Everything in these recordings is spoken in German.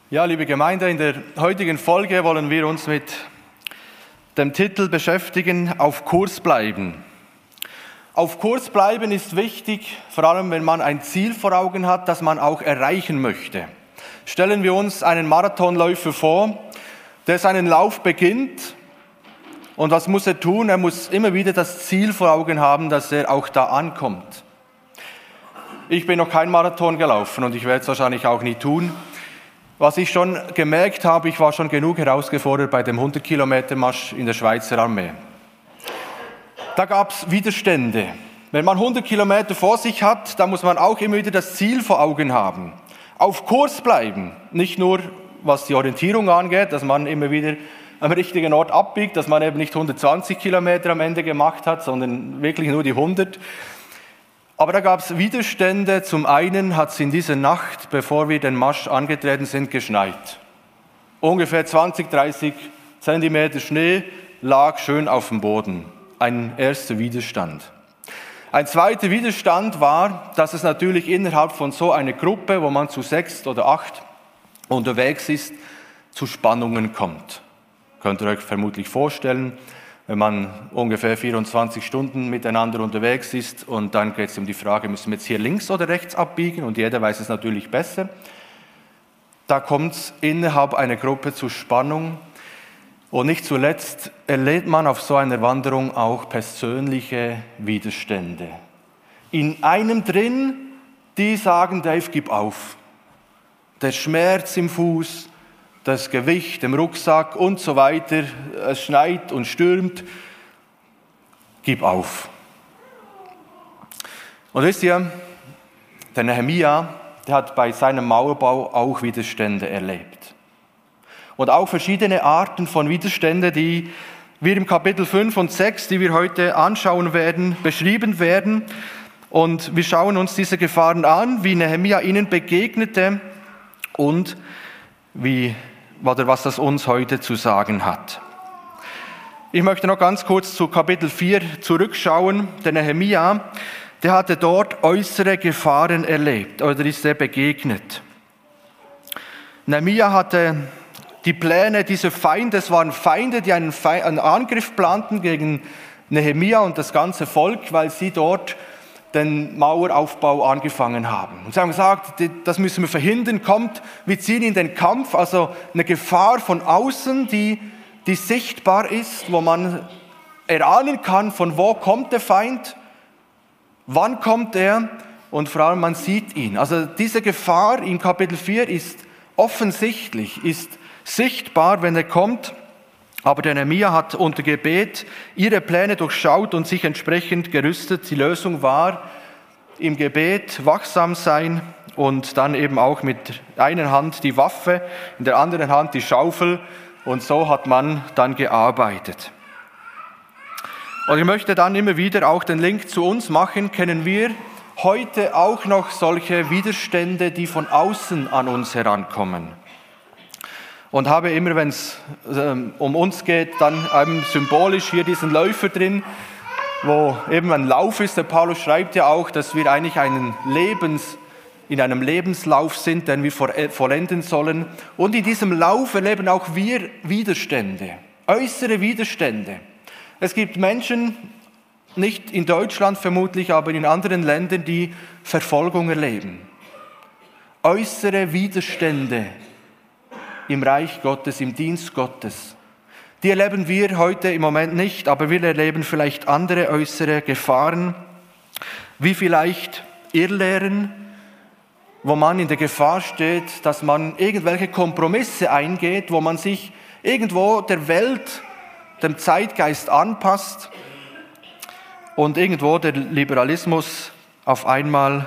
Ja, liebe Gemeinde, in der heutigen Folge wollen wir uns mit dem Titel beschäftigen, auf Kurs bleiben. Auf Kurs bleiben ist wichtig, vor allem wenn man ein Ziel vor Augen hat, das man auch erreichen möchte. Stellen wir uns einen Marathonläufer vor, der seinen Lauf beginnt. Und was muss er tun? Er muss immer wieder das Ziel vor Augen haben, dass er auch da ankommt. Ich bin noch kein Marathon gelaufen und ich werde es wahrscheinlich auch nie tun. Was ich schon gemerkt habe, ich war schon genug herausgefordert bei dem 100-Kilometer-Marsch in der Schweizer Armee. Da gab es Widerstände. Wenn man 100 Kilometer vor sich hat, dann muss man auch immer wieder das Ziel vor Augen haben. Auf Kurs bleiben, nicht nur was die Orientierung angeht, dass man immer wieder am richtigen Ort abbiegt, dass man eben nicht 120 Kilometer am Ende gemacht hat, sondern wirklich nur die 100. Aber da gab es Widerstände. Zum einen hat es in dieser Nacht, bevor wir den Marsch angetreten sind, geschneit. Ungefähr 20, 30 Zentimeter Schnee lag schön auf dem Boden. Ein erster Widerstand. Ein zweiter Widerstand war, dass es natürlich innerhalb von so einer Gruppe, wo man zu 6 oder 8 unterwegs ist, zu Spannungen kommt. Könnt ihr euch vermutlich vorstellen, wenn man ungefähr 24 Stunden miteinander unterwegs ist und dann geht es um die Frage, müssen wir jetzt hier links oder rechts abbiegen und jeder weiß es natürlich besser. Da kommt es innerhalb einer Gruppe zu Spannung und nicht zuletzt erlebt man auf so einer Wanderung auch persönliche Widerstände. In einem drin, die sagen, Dave, gib auf. Der Schmerz im Fuß, das Gewicht im Rucksack und so weiter, es schneit und stürmt, gib auf. Und wisst ihr, der Nehemia, der hat bei seinem Mauerbau auch Widerstände erlebt. Und auch verschiedene Arten von Widerständen, die wir im Kapitel 5 und 6, die wir heute anschauen werden, beschrieben werden. Und wir schauen uns diese Gefahren an, wie Nehemia ihnen begegnete und was das uns heute zu sagen hat. Ich möchte noch ganz kurz zu Kapitel 4 zurückschauen. Der Nehemia, der hatte dort äußere Gefahren erlebt oder ist er begegnet. Nehemia hatte die Pläne dieser Feinde, es waren Feinde, die einen Angriff planten gegen Nehemia und das ganze Volk, weil sie dort den Maueraufbau angefangen haben. Und sie haben gesagt, das müssen wir verhindern, kommt, wir ziehen in den Kampf, also eine Gefahr von außen, die sichtbar ist, wo man erahnen kann, von wo kommt der Feind, wann kommt er und vor allem man sieht ihn. Also diese Gefahr in Kapitel 4 ist offensichtlich, ist sichtbar, wenn er kommt. Aber der Nehemia hat unter Gebet ihre Pläne durchschaut und sich entsprechend gerüstet. Die Lösung war im Gebet wachsam sein und dann eben auch mit einer Hand die Waffe, in der anderen Hand die Schaufel. Und so hat man dann gearbeitet. Und ich möchte dann immer wieder auch den Link zu uns machen. Kennen wir heute auch noch solche Widerstände, die von außen an uns herankommen? Und habe immer, wenn es um uns geht, dann eben symbolisch hier diesen Läufer drin, wo eben ein Lauf ist. Der Paulus schreibt ja auch, dass wir eigentlich in einem Lebenslauf sind, den wir vollenden sollen. Und in diesem Lauf erleben auch wir Widerstände, äußere Widerstände. Es gibt Menschen, nicht in Deutschland vermutlich, aber in anderen Ländern, die Verfolgung erleben. Äußere Widerstände im Reich Gottes, im Dienst Gottes. Die erleben wir heute im Moment nicht, aber wir erleben vielleicht andere äußere Gefahren, wie vielleicht Irrlehren, wo man in der Gefahr steht, dass man irgendwelche Kompromisse eingeht, wo man sich irgendwo der Welt, dem Zeitgeist anpasst und irgendwo der Liberalismus auf einmal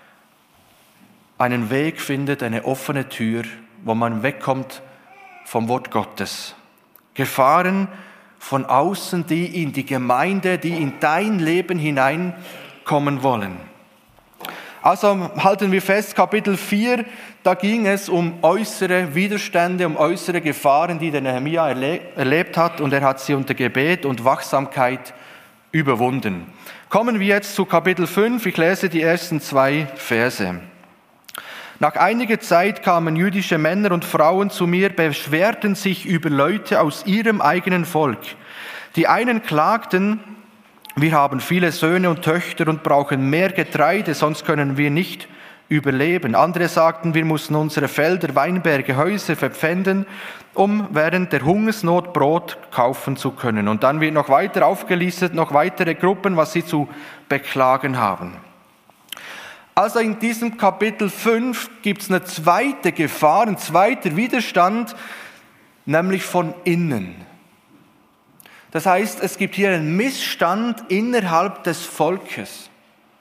einen Weg findet, eine offene Tür, wo man wegkommt vom Wort Gottes. Gefahren von außen, die in die Gemeinde, die in dein Leben hineinkommen wollen. Also halten wir fest, Kapitel 4, da ging es um äußere Widerstände, um äußere Gefahren, die der Nehemia erlebt hat, und er hat sie unter Gebet und Wachsamkeit überwunden. Kommen wir jetzt zu Kapitel 5, ich lese die ersten 2 Verse. Nach einiger Zeit kamen jüdische Männer und Frauen zu mir, beschwerten sich über Leute aus ihrem eigenen Volk. Die einen klagten, wir haben viele Söhne und Töchter und brauchen mehr Getreide, sonst können wir nicht überleben. Andere sagten, wir mussten unsere Felder, Weinberge, Häuser verpfänden, um während der Hungersnot Brot kaufen zu können. Und dann wird noch weiter aufgelistet, noch weitere Gruppen, was sie zu beklagen haben. Also in diesem Kapitel 5 gibt es eine zweite Gefahr, ein zweiter Widerstand, nämlich von innen. Das heißt, es gibt hier einen Missstand innerhalb des Volkes.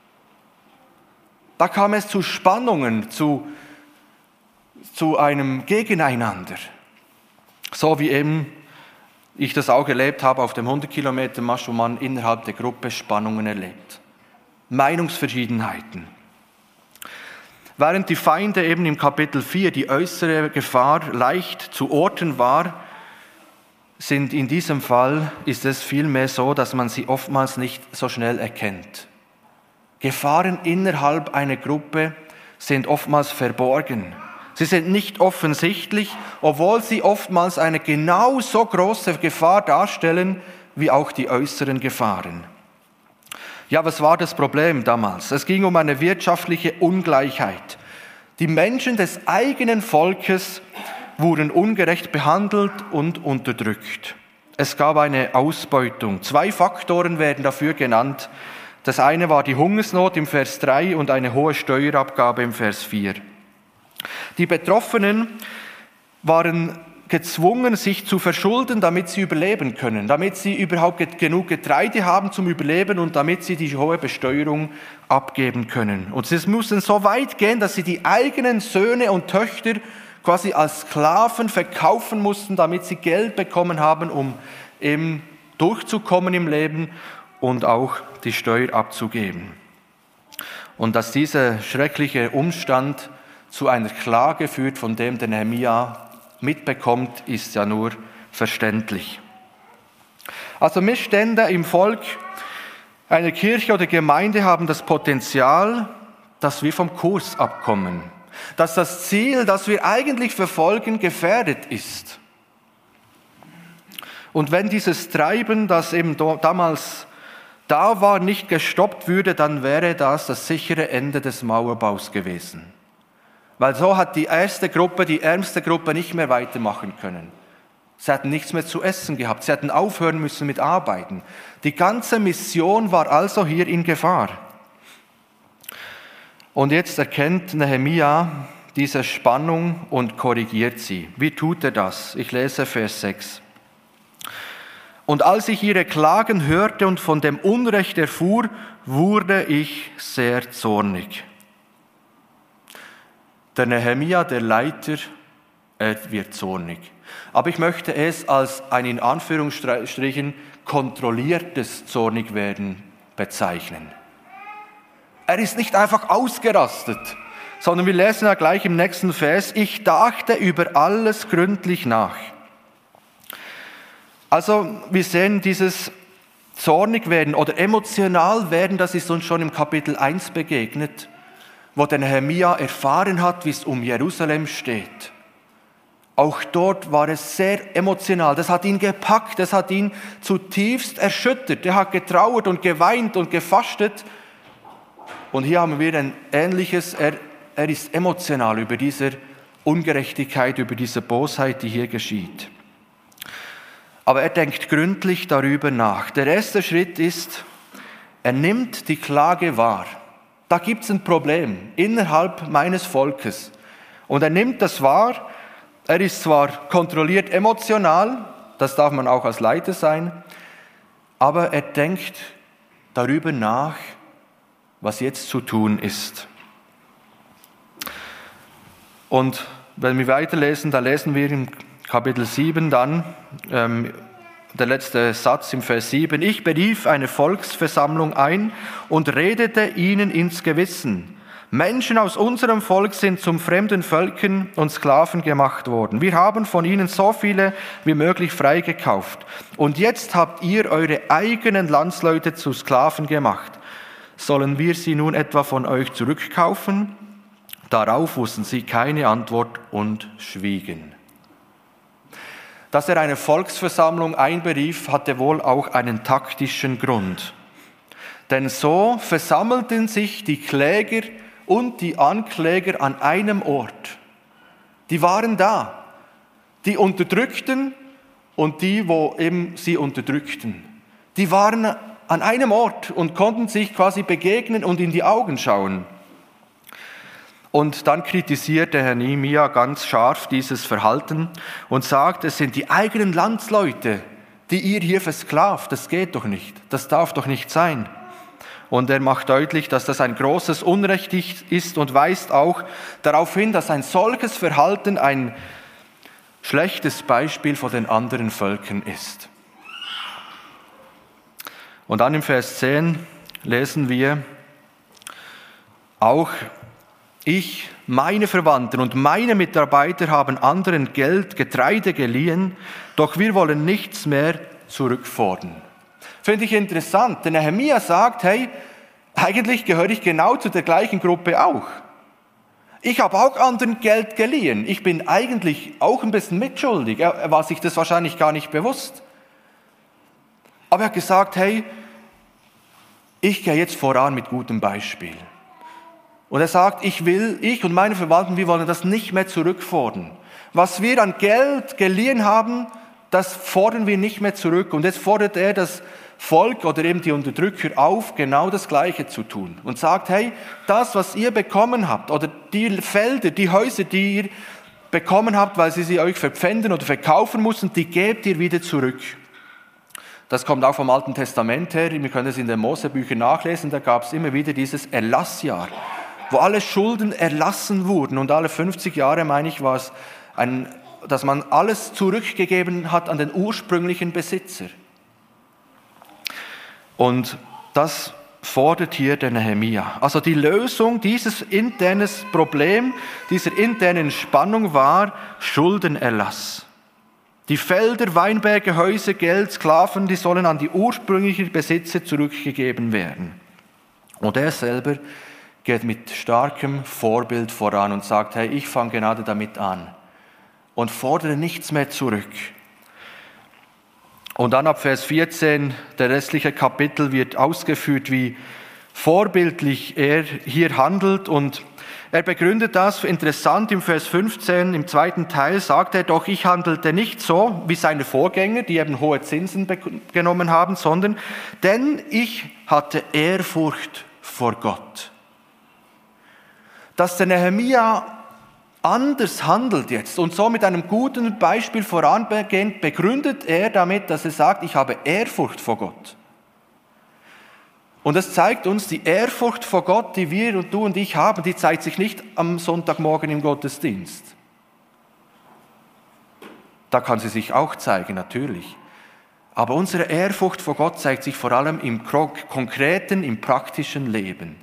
Da kam es zu Spannungen, zu einem Gegeneinander. So wie eben ich das auch erlebt habe auf dem 100 Kilometer Marsch, wo man innerhalb der Gruppe Spannungen erlebt. Meinungsverschiedenheiten. Während die Feinde eben im Kapitel 4 die äußere Gefahr leicht zu orten war, sind in diesem Fall ist es vielmehr so, dass man sie oftmals nicht so schnell erkennt. Gefahren innerhalb einer Gruppe sind oftmals verborgen. Sie sind nicht offensichtlich, obwohl sie oftmals eine genauso große Gefahr darstellen wie auch die äußeren Gefahren. Ja, was war das Problem damals? Es ging um eine wirtschaftliche Ungleichheit. Die Menschen des eigenen Volkes wurden ungerecht behandelt und unterdrückt. Es gab eine Ausbeutung. 2 Faktoren werden dafür genannt. Das eine war die Hungersnot im Vers 3 und eine hohe Steuerabgabe im Vers 4. Die Betroffenen waren gezwungen, sich zu verschulden, damit sie überleben können, damit sie überhaupt genug Getreide haben zum Überleben und damit sie die hohe Besteuerung abgeben können. Und sie mussten so weit gehen, dass sie die eigenen Söhne und Töchter quasi als Sklaven verkaufen mussten, damit sie Geld bekommen haben, um eben durchzukommen im Leben und auch die Steuer abzugeben. Und dass dieser schreckliche Umstand zu einer Klage führt, von dem der Nehemia mitbekommt, ist ja nur verständlich. Also Missstände im Volk einer Kirche oder Gemeinde haben das Potenzial, dass wir vom Kurs abkommen, dass das Ziel, das wir eigentlich verfolgen, gefährdet ist. Und wenn dieses Treiben, das eben damals da war, nicht gestoppt würde, dann wäre das sichere Ende des Mauerbaus gewesen. Weil so hat die ärmste Gruppe nicht mehr weitermachen können. Sie hatten nichts mehr zu essen gehabt, sie hätten aufhören müssen mit Arbeiten. Die ganze Mission war also hier in Gefahr. Und jetzt erkennt Nehemia diese Spannung und korrigiert sie. Wie tut er das? Ich lese Vers 6. Und als ich ihre Klagen hörte und von dem Unrecht erfuhr, wurde ich sehr zornig. Der Nehemia, der Leiter, er wird zornig. Aber ich möchte es als ein in Anführungsstrichen kontrolliertes Zornigwerden bezeichnen. Er ist nicht einfach ausgerastet, sondern wir lesen ja gleich im nächsten Vers, ich dachte über alles gründlich nach. Also wir sehen dieses Zornigwerden oder emotional werden, das ist uns schon im Kapitel 1 begegnet, wo der Nehemia erfahren hat, wie es um Jerusalem steht. Auch dort war es sehr emotional. Das hat ihn gepackt, das hat ihn zutiefst erschüttert. Er hat getrauert und geweint und gefastet. Und hier haben wir ein Ähnliches. Er ist emotional über diese Ungerechtigkeit, über diese Bosheit, die hier geschieht. Aber er denkt gründlich darüber nach. Der erste Schritt ist, er nimmt die Klage wahr. Da gibt es ein Problem innerhalb meines Volkes. Und er nimmt das wahr. Er ist zwar kontrolliert emotional, das darf man auch als Leiter sein, aber er denkt darüber nach, was jetzt zu tun ist. Und wenn wir weiterlesen, da lesen wir im Kapitel 7 dann, der letzte Satz im Vers 7, ich berief eine Volksversammlung ein und redete ihnen ins Gewissen. Menschen aus unserem Volk sind zum fremden Völkern und Sklaven gemacht worden. Wir haben von ihnen so viele wie möglich freigekauft. Und jetzt habt ihr eure eigenen Landsleute zu Sklaven gemacht. Sollen wir sie nun etwa von euch zurückkaufen? Darauf wussten sie keine Antwort und schwiegen. Dass er eine Volksversammlung einberief, hatte wohl auch einen taktischen Grund. Denn so versammelten sich die Kläger und die Ankläger an einem Ort. Die waren da, die Unterdrückten und die, wo eben sie unterdrückten. Die waren an einem Ort und konnten sich quasi begegnen und in die Augen schauen. Und dann kritisiert der Herr Nehemia ganz scharf dieses Verhalten und sagt, es sind die eigenen Landsleute, die ihr hier versklavt. Das geht doch nicht, das darf doch nicht sein. Und er macht deutlich, dass das ein großes Unrecht ist und weist auch darauf hin, dass ein solches Verhalten ein schlechtes Beispiel vor den anderen Völkern ist. Und dann im Vers 10 lesen wir, auch ich, meine Verwandten und meine Mitarbeiter haben anderen Geld, Getreide geliehen, doch wir wollen nichts mehr zurückfordern. Finde ich interessant, denn Nehemia sagt, hey, eigentlich gehöre ich genau zu der gleichen Gruppe auch. Ich habe auch anderen Geld geliehen. Ich bin eigentlich auch ein bisschen mitschuldig. Er war sich das wahrscheinlich gar nicht bewusst. Aber er hat gesagt, hey, ich gehe jetzt voran mit gutem Beispiel. Und er sagt, ich und meine Verwandten, wir wollen das nicht mehr zurückfordern. Was wir an Geld geliehen haben, das fordern wir nicht mehr zurück. Und jetzt fordert er das Volk oder eben die Unterdrücker auf, genau das Gleiche zu tun. Und sagt, hey, das, was ihr bekommen habt, oder die Felder, die Häuser, die ihr bekommen habt, weil sie euch verpfänden oder verkaufen mussten, die gebt ihr wieder zurück. Das kommt auch vom Alten Testament her, wir können es in den Mosebüchern nachlesen, da gab es immer wieder dieses Erlassjahr, wo alle Schulden erlassen wurden. Und alle 50 Jahre, meine ich, war es, dass man alles zurückgegeben hat an den ursprünglichen Besitzer. Und das fordert hier der Nehemia. Also die Lösung dieses internen Problems, dieser internen Spannung war Schuldenerlass. Die Felder, Weinberge, Häuser, Geld, Sklaven, die sollen an die ursprünglichen Besitzer zurückgegeben werden. Und er selber geht mit starkem Vorbild voran und sagt, hey, ich fange gerade damit an und fordere nichts mehr zurück. Und dann ab Vers 14, der restliche Kapitel wird ausgeführt, wie vorbildlich er hier handelt. Und er begründet das interessant im Vers 15, im zweiten Teil sagt er, doch ich handelte nicht so wie seine Vorgänger, die eben hohe Zinsen genommen haben, sondern denn ich hatte Ehrfurcht vor Gott. Dass der Nehemia anders handelt jetzt und so mit einem guten Beispiel vorangeht, begründet er damit, dass er sagt, ich habe Ehrfurcht vor Gott. Und das zeigt uns, die Ehrfurcht vor Gott, die wir und du und ich haben, die zeigt sich nicht am Sonntagmorgen im Gottesdienst. Da kann sie sich auch zeigen, natürlich. Aber unsere Ehrfurcht vor Gott zeigt sich vor allem im konkreten, im praktischen Leben.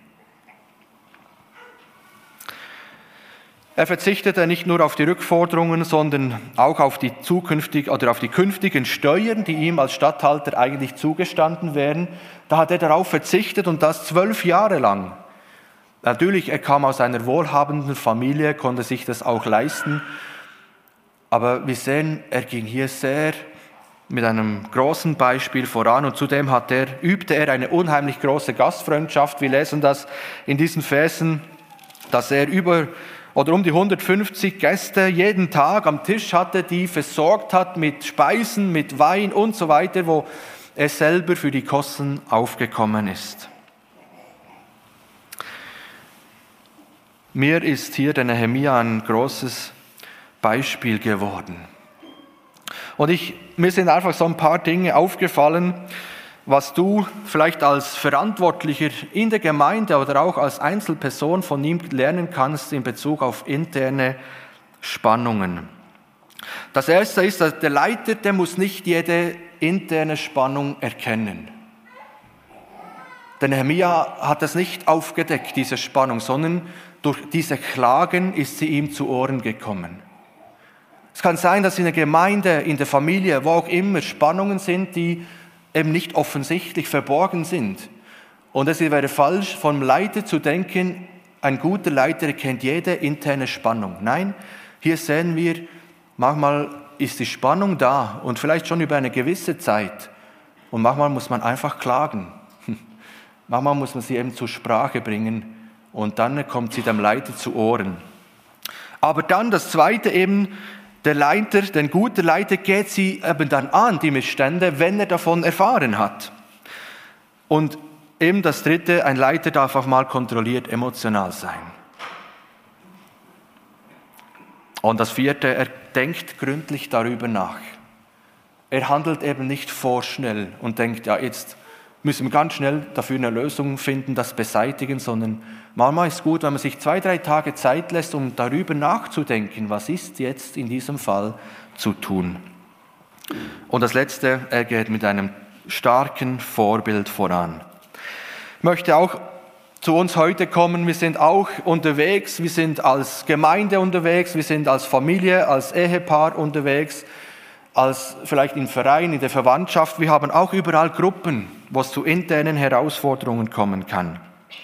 Er verzichtete nicht nur auf die Rückforderungen, sondern auch auf die künftigen Steuern, die ihm als Statthalter eigentlich zugestanden wären. Da hat er darauf verzichtet und das 12 Jahre lang. Natürlich, er kam aus einer wohlhabenden Familie, konnte sich das auch leisten. Aber wir sehen, er ging hier sehr mit einem großen Beispiel voran und zudem übte er eine unheimlich große Gastfreundschaft. Wir lesen das in diesen Versen, dass er um die 150 Gäste jeden Tag am Tisch hatte, die versorgt hat mit Speisen, mit Wein und so weiter, wo er selber für die Kosten aufgekommen ist. Mir ist hier der Nehemia ein großes Beispiel geworden. Und mir sind einfach so ein paar Dinge aufgefallen, was du vielleicht als Verantwortlicher in der Gemeinde oder auch als Einzelperson von ihm lernen kannst in Bezug auf interne Spannungen. Das Erste ist, dass der Leiter, der muss nicht jede interne Spannung erkennen. Der Nehemia hat das nicht aufgedeckt, diese Spannung, sondern durch diese Klagen ist sie ihm zu Ohren gekommen. Es kann sein, dass in der Gemeinde, in der Familie, wo auch immer Spannungen sind, die eben nicht offensichtlich verborgen sind. Und es wäre falsch, vom Leiter zu denken, ein guter Leiter erkennt jede interne Spannung. Nein, hier sehen wir, manchmal ist die Spannung da und vielleicht schon über eine gewisse Zeit. Und manchmal muss man einfach klagen. Manchmal muss man sie eben zur Sprache bringen und dann kommt sie dem Leiter zu Ohren. Aber dann das Zweite eben, der Leiter, der gute Leiter geht sie eben dann an, die Missstände, wenn er davon erfahren hat. Und eben das Dritte, ein Leiter darf auch mal kontrolliert emotional sein. Und das Vierte, er denkt gründlich darüber nach. Er handelt eben nicht vorschnell und denkt, ja, jetzt müssen wir ganz schnell dafür eine Lösung finden, das beseitigen, sondern manchmal ist es gut, wenn man sich 2-3 Tage Zeit lässt, um darüber nachzudenken, was ist jetzt in diesem Fall zu tun. Und das Letzte, er geht mit einem starken Vorbild voran. Ich möchte auch zu uns heute kommen, wir sind auch unterwegs, wir sind als Gemeinde unterwegs, wir sind als Familie, als Ehepaar unterwegs, als vielleicht im Verein, in der Verwandtschaft. Wir haben auch überall Gruppen, wo es zu internen Herausforderungen kommen kann.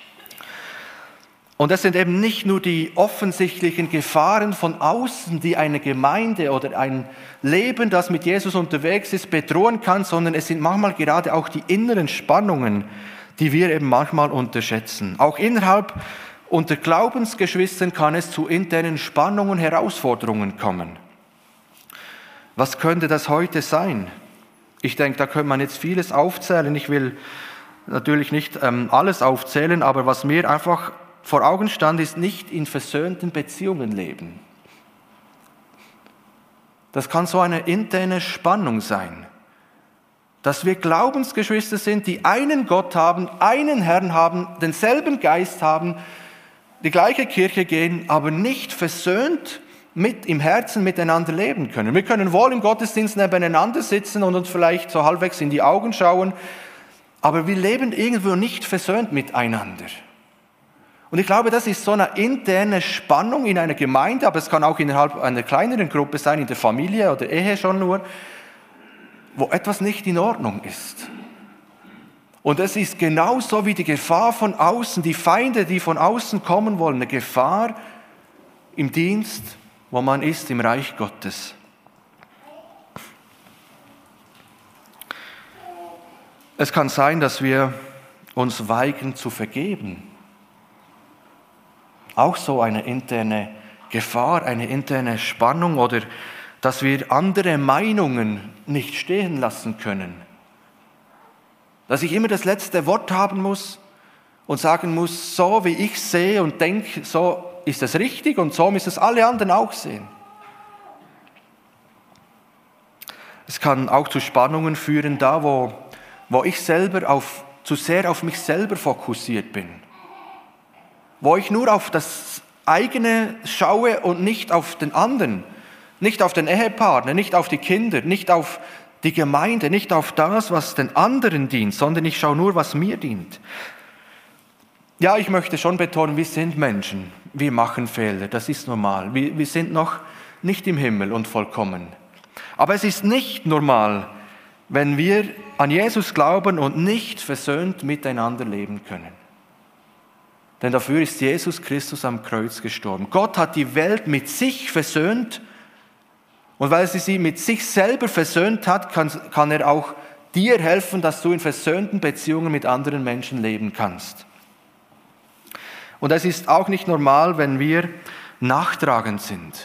Und es sind eben nicht nur die offensichtlichen Gefahren von außen, die eine Gemeinde oder ein Leben, das mit Jesus unterwegs ist, bedrohen kann, sondern es sind manchmal gerade auch die inneren Spannungen, die wir eben manchmal unterschätzen. Auch innerhalb unter Glaubensgeschwistern kann es zu internen Spannungen, Herausforderungen kommen. Was könnte das heute sein? Ich denke, da könnte man jetzt vieles aufzählen. Ich will natürlich nicht alles aufzählen, aber was mir einfach vor Augen stand, ist nicht in versöhnten Beziehungen leben. Das kann so eine interne Spannung sein, dass wir Glaubensgeschwister sind, die einen Gott haben, einen Herrn haben, denselben Geist haben, die gleiche Kirche gehen, aber nicht versöhnt im Herzen miteinander leben können. Wir können wohl im Gottesdienst nebeneinander sitzen und uns vielleicht so halbwegs in die Augen schauen, aber wir leben irgendwo nicht versöhnt miteinander. Und ich glaube, das ist so eine interne Spannung in einer Gemeinde, aber es kann auch innerhalb einer kleineren Gruppe sein, in der Familie oder Ehe schon nur, wo etwas nicht in Ordnung ist. Und es ist genauso wie die Gefahr von außen, die Feinde, die von außen kommen wollen, eine Gefahr im Dienst, wo man ist im Reich Gottes. Es kann sein, dass wir uns weigern zu vergeben. Auch so eine interne Gefahr, eine interne Spannung oder dass wir andere Meinungen nicht stehen lassen können. Dass ich immer das letzte Wort haben muss und sagen muss, so wie ich sehe und denke, so ist es richtig und so müssen es alle anderen auch sehen. Es kann auch zu Spannungen führen, da wo ich selber zu sehr auf mich selber fokussiert bin. Wo ich nur auf das eigene schaue und nicht auf den anderen, nicht auf den Ehepartner, nicht auf die Kinder, nicht auf die Gemeinde, nicht auf das, was den anderen dient, sondern ich schaue nur, was mir dient. Ja, ich möchte schon betonen, wir sind Menschen, wir machen Fehler, das ist normal. Wir sind noch nicht im Himmel und vollkommen. Aber es ist nicht normal, wenn wir an Jesus glauben und nicht versöhnt miteinander leben können. Denn dafür ist Jesus Christus am Kreuz gestorben. Gott hat die Welt mit sich versöhnt und weil sie mit sich selber versöhnt hat, kann er auch dir helfen, dass du in versöhnten Beziehungen mit anderen Menschen leben kannst. Und es ist auch nicht normal, wenn wir nachtragend sind.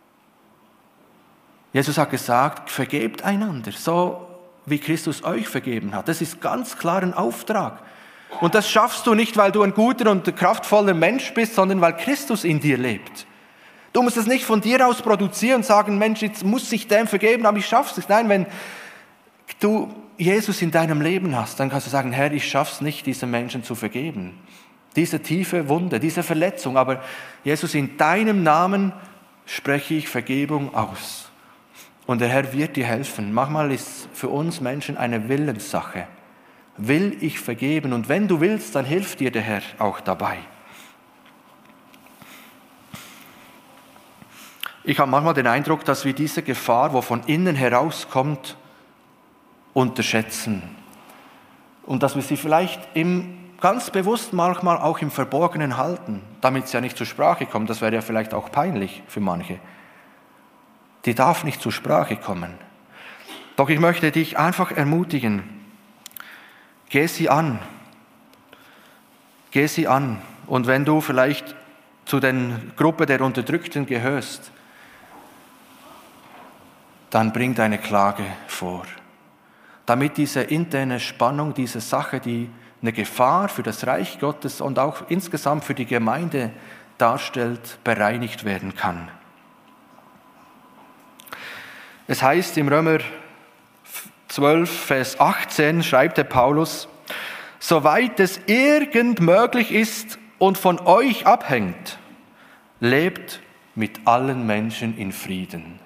Jesus hat gesagt, vergebt einander, so wie Christus euch vergeben hat. Das ist ganz klar ein Auftrag. Und das schaffst du nicht, weil du ein guter und kraftvoller Mensch bist, sondern weil Christus in dir lebt. Du musst es nicht von dir aus produzieren und sagen, Mensch, jetzt muss ich dem vergeben, aber ich schaff's nicht. Nein, wenn du Jesus in deinem Leben hast, dann kannst du sagen, Herr, ich schaff's nicht, diesem Menschen zu vergeben. Diese tiefe Wunde, diese Verletzung, aber Jesus, in deinem Namen spreche ich Vergebung aus. Und der Herr wird dir helfen. Manchmal ist für uns Menschen eine Willenssache. Will ich vergeben? Und wenn du willst, dann hilft dir der Herr auch dabei. Ich habe manchmal den Eindruck, dass wir diese Gefahr, wo von innen herauskommt, unterschätzen. Und dass wir sie vielleicht im ganz bewusst manchmal auch im Verborgenen halten, damit sie ja nicht zur Sprache kommt. Das wäre ja vielleicht auch peinlich für manche. Die darf nicht zur Sprache kommen. Doch ich möchte dich einfach ermutigen, geh sie an. Geh sie an. Und wenn du vielleicht zu der Gruppe der Unterdrückten gehörst, dann bring deine Klage vor. Damit diese interne Spannung, diese Sache, die eine Gefahr für das Reich Gottes und auch insgesamt für die Gemeinde darstellt, bereinigt werden kann. Es heißt im Römer 12, Vers 18, schreibt der Paulus, soweit es irgend möglich ist und von euch abhängt, lebt mit allen Menschen in Frieden.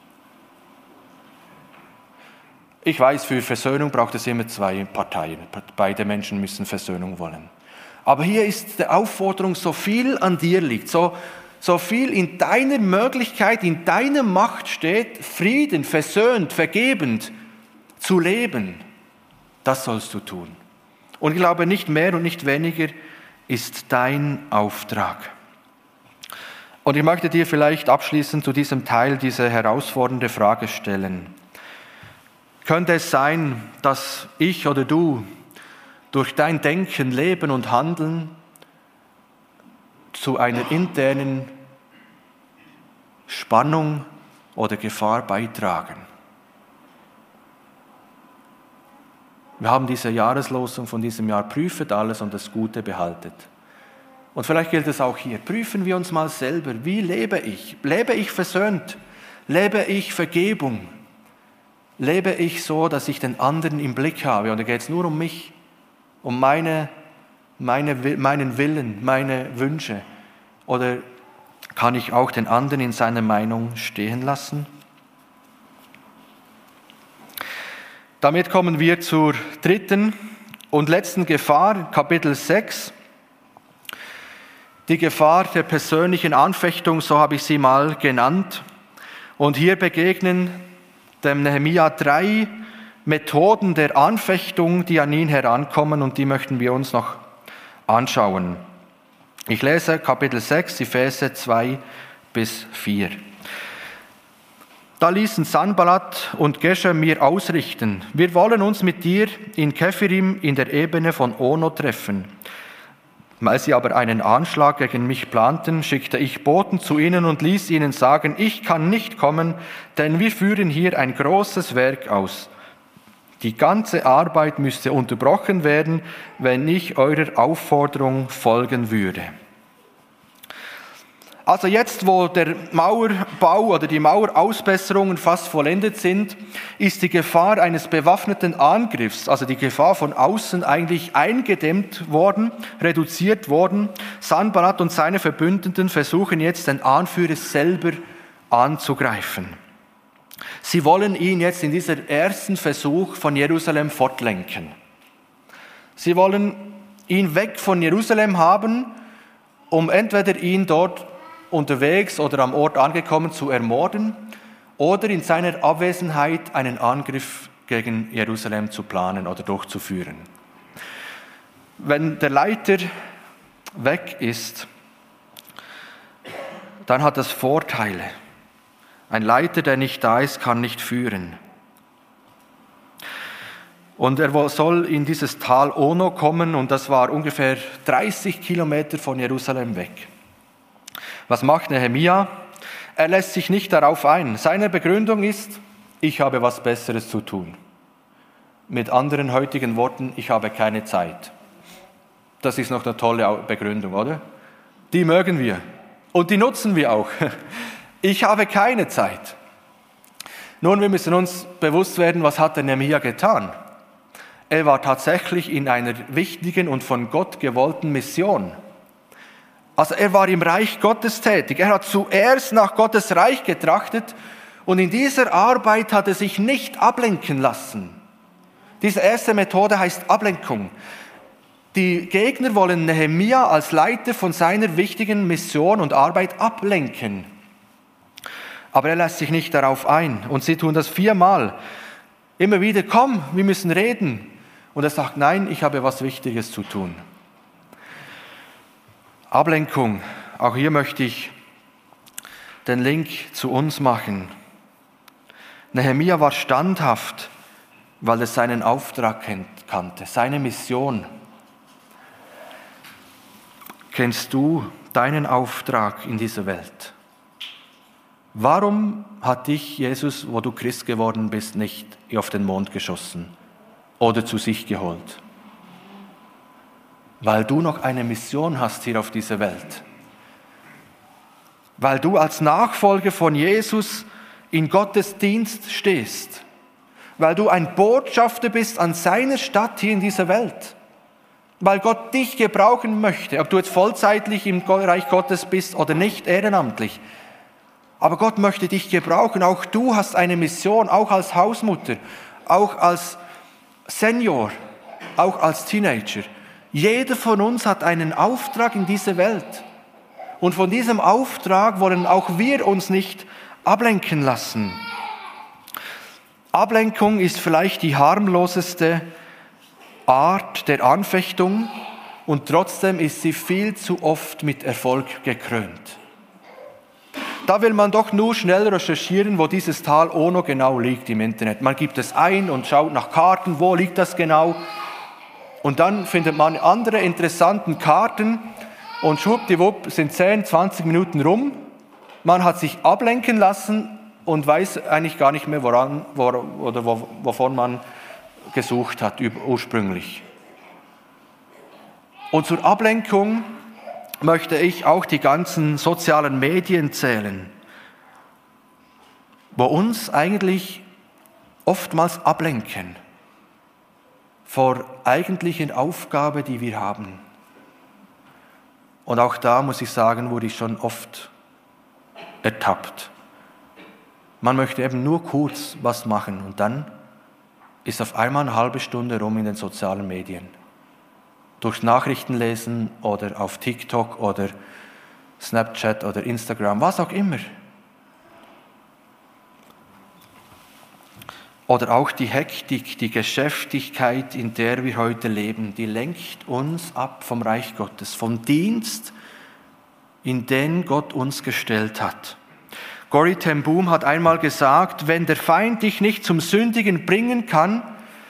Ich weiß, für Versöhnung braucht es immer zwei Parteien. Beide Menschen müssen Versöhnung wollen. Aber hier ist die Aufforderung, so viel an dir liegt, so viel in deiner Möglichkeit, in deiner Macht steht, Frieden, versöhnt, vergebend zu leben. Das sollst du tun. Und ich glaube, nicht mehr und nicht weniger ist dein Auftrag. Und ich möchte dir vielleicht abschließend zu diesem Teil diese herausfordernde Frage stellen. Könnte es sein, dass ich oder du durch dein Denken, Leben und Handeln zu einer internen Spannung oder Gefahr beitragen? Wir haben diese Jahreslosung von diesem Jahr, prüfet alles und das Gute behaltet. Und vielleicht gilt es auch hier, prüfen wir uns mal selber, wie lebe ich? Lebe ich versöhnt? Lebe ich Vergebung? Lebe ich so, dass ich den anderen im Blick habe? Und da geht es nur um mich, um meinen Willen, meine Wünsche? Oder kann ich auch den anderen in seiner Meinung stehen lassen? Damit kommen wir zur dritten und letzten Gefahr, Kapitel 6. Die Gefahr der persönlichen Anfechtung, so habe ich sie mal genannt. Und hier begegnen dem Nehemia 3 Methoden der Anfechtung, die an ihn herankommen, und die möchten wir uns noch anschauen. Ich lese Kapitel 6, die Verse 2 bis 4. Da ließen Sanballat und Geshem mir ausrichten, wir wollen uns mit dir in Kephirim in der Ebene von Ono treffen. Weil sie aber einen Anschlag gegen mich planten, schickte ich Boten zu ihnen und ließ ihnen sagen, ich kann nicht kommen, denn wir führen hier ein großes Werk aus. Die ganze Arbeit müsste unterbrochen werden, wenn ich eurer Aufforderung folgen würde. Also jetzt, wo der Mauerbau oder die Mauerausbesserungen fast vollendet sind, ist die Gefahr eines bewaffneten Angriffs, also die Gefahr von außen eigentlich eingedämmt worden, reduziert worden. Sanballat und seine Verbündeten versuchen jetzt, den Anführer selber anzugreifen. Sie wollen ihn jetzt in dieser ersten Versuch von Jerusalem fortlenken. Sie wollen ihn weg von Jerusalem haben, um entweder ihn dort unterwegs oder am Ort angekommen zu ermorden oder in seiner Abwesenheit einen Angriff gegen Jerusalem zu planen oder durchzuführen. Wenn der Leiter weg ist, dann hat das Vorteile. Ein Leiter, der nicht da ist, kann nicht führen. Und er soll in dieses Tal Ono kommen, und das war ungefähr 30 Kilometer von Jerusalem weg. Was macht Nehemia? Er lässt sich nicht darauf ein. Seine Begründung ist, ich habe was Besseres zu tun. Mit anderen heutigen Worten, ich habe keine Zeit. Das ist noch eine tolle Begründung, oder? Die mögen wir und die nutzen wir auch. Ich habe keine Zeit. Nun, wir müssen uns bewusst werden, was hat der Nehemia getan? Er war tatsächlich in einer wichtigen und von Gott gewollten Mission. Also er war im Reich Gottes tätig. Er hat zuerst nach Gottes Reich getrachtet und in dieser Arbeit hat er sich nicht ablenken lassen. Diese erste Methode heißt Ablenkung. Die Gegner wollen Nehemia als Leiter von seiner wichtigen Mission und Arbeit ablenken. Aber er lässt sich nicht darauf ein. Und sie tun das 4-mal. Immer wieder, komm, wir müssen reden. Und er sagt, nein, ich habe was Wichtiges zu tun. Ablenkung. Auch hier möchte ich den Link zu uns machen. Nehemia war standhaft, weil er seinen Auftrag kannte, seine Mission. Kennst du deinen Auftrag in dieser Welt? Warum hat dich Jesus, wo du Christ geworden bist, nicht auf den Mond geschossen oder zu sich geholt? Weil du noch eine Mission hast hier auf dieser Welt. Weil du als Nachfolger von Jesus in Gottes Dienst stehst. Weil du ein Botschafter bist an seiner Stadt hier in dieser Welt. Weil Gott dich gebrauchen möchte, ob du jetzt vollzeitlich im Reich Gottes bist oder nicht, ehrenamtlich. Aber Gott möchte dich gebrauchen. Auch du hast eine Mission, auch als Hausmutter, auch als Senior, auch als Teenager. Jeder von uns hat einen Auftrag in dieser Welt. Und von diesem Auftrag wollen auch wir uns nicht ablenken lassen. Ablenkung ist vielleicht die harmloseste Art der Anfechtung und trotzdem ist sie viel zu oft mit Erfolg gekrönt. Da will man doch nur schnell recherchieren, wo dieses Tal Ono genau liegt im Internet. Man gibt es ein und schaut nach Karten, wo liegt das genau. Und dann findet man andere interessanten Karten und schwuppdiwupp sind 10, 20 Minuten rum. Man hat sich ablenken lassen und weiß eigentlich gar nicht mehr, wovon man gesucht hat ursprünglich. Und zur Ablenkung möchte ich auch die ganzen sozialen Medien zählen, wo uns eigentlich oftmals ablenken vor eigentlichen Aufgabe, die wir haben. Und auch da muss ich sagen, wurde ich schon oft ertappt. Man möchte eben nur kurz was machen und dann ist auf einmal eine halbe Stunde rum in den sozialen Medien. Durch Nachrichtenlesen oder auf TikTok oder Snapchat oder Instagram, was auch immer. Oder auch die Hektik, die Geschäftigkeit, in der wir heute leben, die lenkt uns ab vom Reich Gottes, vom Dienst, in den Gott uns gestellt hat. Corrie ten Boom hat einmal gesagt, wenn der Feind dich nicht zum Sündigen bringen kann,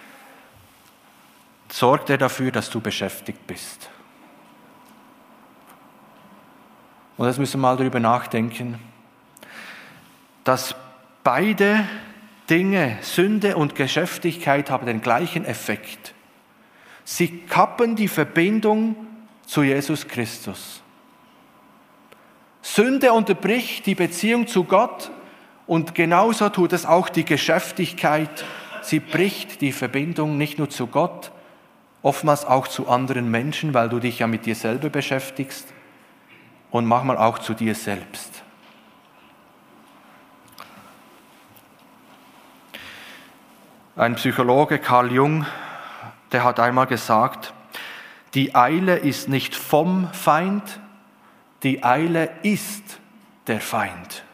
sorgt er dafür, dass du beschäftigt bist. Und jetzt müssen wir mal darüber nachdenken, dass beide Dinge, Sünde und Geschäftigkeit, haben den gleichen Effekt. Sie kappen die Verbindung zu Jesus Christus. Sünde unterbricht die Beziehung zu Gott und genauso tut es auch die Geschäftigkeit. Sie bricht die Verbindung nicht nur zu Gott, oftmals auch zu anderen Menschen, weil du dich ja mit dir selber beschäftigst und manchmal auch zu dir selbst. Ein Psychologe, Carl Jung, der hat einmal gesagt, die Eile ist nicht vom Feind, die Eile ist der Feind.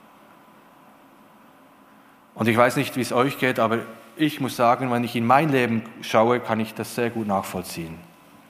Und ich weiß nicht, wie es euch geht, aber ich muss sagen, wenn ich in mein Leben schaue, kann ich das sehr gut nachvollziehen.